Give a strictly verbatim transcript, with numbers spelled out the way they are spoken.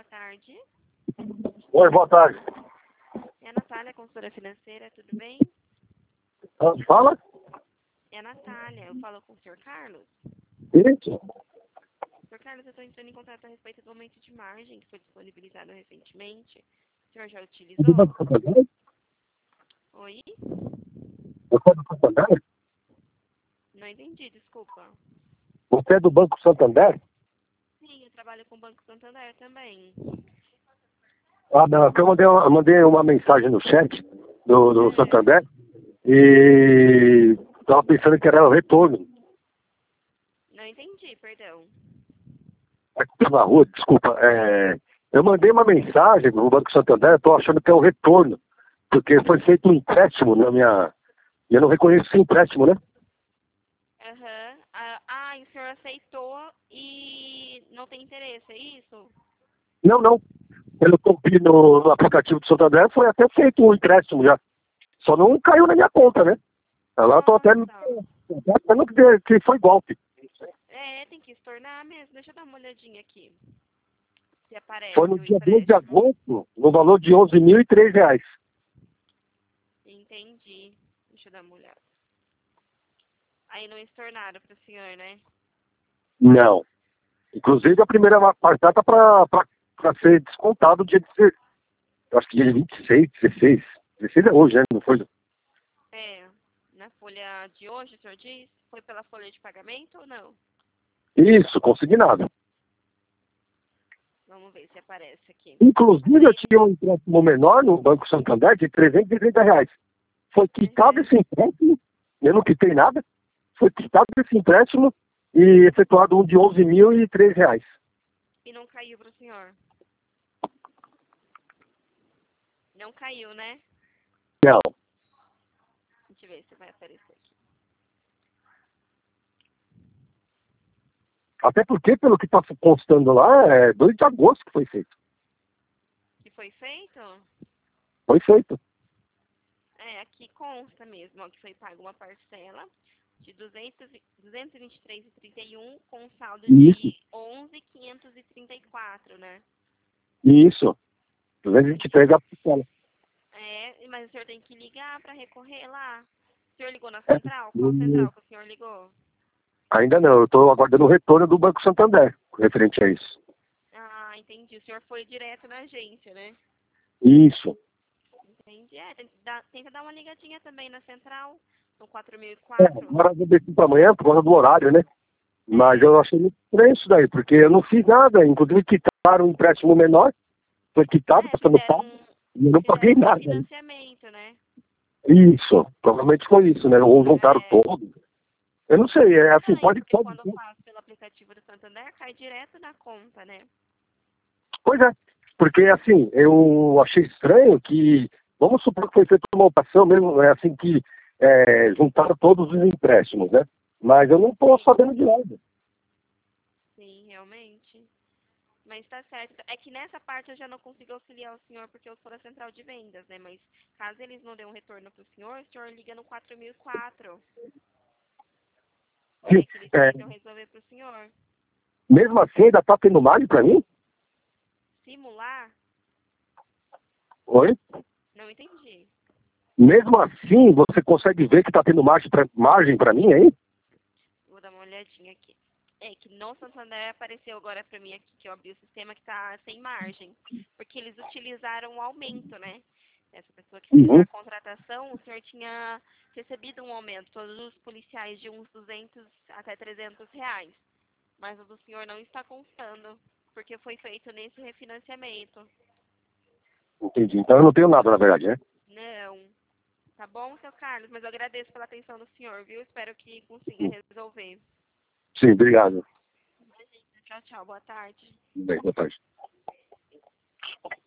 boa tarde. Oi, boa tarde. É a Natália, consultora financeira, tudo bem? Ah, Fala? É a Natália, eu falo com o senhor Carlos. Isso. senhor Carlos, eu estou entrando em contato a respeito do aumento de margem que foi disponibilizado recentemente. O senhor já É do utilizou? Banco Santander? Oi? Você é do Santander? Não entendi, desculpa. Você é do Banco Santander? Sim, eu trabalho com o Banco Santander também. Ah, não, é que eu mandei uma, eu mandei uma mensagem no chat do, do É, Santander e estava pensando que era o retorno. não entendi, perdão. Aqui na rua, desculpa. É, eu mandei uma mensagem no Banco Santander, estou achando que é o retorno, porque foi feito um empréstimo na minha. E eu não reconheço esse empréstimo, né? Aham. Ah, ah, e o senhor aceitou e não tem interesse, é isso? Não, não. Pelo que eu vi no, no aplicativo do Santander, foi até feito um empréstimo já. Só não caiu na minha conta, né? Lá eu tô até, Nossa. tô até achando que, que foi golpe. É, tem que estornar mesmo. Deixa eu dar uma olhadinha aqui. Se Foi no aparece o dia dois de empréstimo. agosto, no valor de onze mil e três reais. Entendi. Deixa eu dar uma olhada. Aí não estornaram pro senhor, né? Não. Inclusive a primeira parte tá para ser descontado dia dezesseis. Eu acho que dia vinte e seis, dezesseis. dezesseis é hoje, né? Não foi? É. Na folha de hoje, o senhor diz? Foi pela folha de pagamento ou não? Isso, consignado. Vamos ver se aparece aqui. Inclusive eu Aparece. tinha um empréstimo menor no Banco Santander de trezentos e trinta reais. Foi quitado Uhum. esse empréstimo, eu não quitei nada, foi quitado esse empréstimo e efetuado um de onze mil e três reais. E não caiu pro senhor? Não caiu, né? Não. Deixa eu ver se vai aparecer aqui. Até porque, pelo que está constando lá, é dois de agosto que foi feito. Que foi feito? Foi feito. É, aqui consta mesmo, ó, que foi paga uma parcela de duzentos, e- duzentos e vinte e três e trinta e um com saldo Isso, de onze mil quinhentos e trinta e quatro, né? isso. duzentos e vinte e três da parcela. É, mas o senhor tem que ligar para recorrer lá. O senhor ligou na É, central? Qual e central que o senhor ligou? ainda não, eu estou aguardando o retorno do Banco Santander, referente a isso. Ah, entendi. O senhor foi direto na agência, né? Isso. Entendi. É, tem que dar, tem que dar uma ligadinha também na central, no quatro mil e É, quatro. agora eu deixei para amanhã por causa do horário, né? Mas É, eu achei muito estranho isso daí, porque eu não fiz nada, inclusive quitaram um empréstimo menor, foi quitado, é, está no pago, fizeram, e eu não paguei fizeram um nada. refinanciamento, né? Isso, provavelmente foi isso, né? Ou juntaram É, todo. Eu não sei, é assim, estranho, pode, porque pode quando ser. faz pelo aplicativo do Santander, cai direto na conta, né? Pois é, porque assim, eu achei estranho que, vamos supor que foi feita uma operação mesmo, é assim que é, juntaram todos os empréstimos, né? Mas eu não estou Sim, sabendo de nada. sim, realmente. Mas tá certo. É que nessa parte eu já não consigo auxiliar o senhor porque eu sou da central de vendas, né? Mas caso eles não dêem um retorno pro senhor, o senhor liga no quatro mil e quatro, Sim, né? Que eles é, tentam resolver pro senhor. mesmo assim, ainda está tendo margem para mim? Simular? Oi? Não entendi. Mesmo assim, você consegue ver que está tendo margem para margem para mim aí? Vou dar uma olhadinha aqui. É que no Santander apareceu agora pra mim aqui que eu abri o sistema que tá sem margem. Porque eles utilizaram um aumento, né? Essa pessoa que fez Uhum. a contratação, o senhor tinha recebido um aumento, todos os policiais de uns duzentos até trezentos reais. Mas o do senhor não está constando, porque foi feito nesse refinanciamento. Entendi. Então eu não tenho nada, na verdade, né? Não. Tá bom, seu Carlos? Mas eu agradeço pela atenção do senhor, viu? Espero que consiga resolver. Sim, obrigado. Tchau, tchau. Boa tarde. Bem, boa tarde.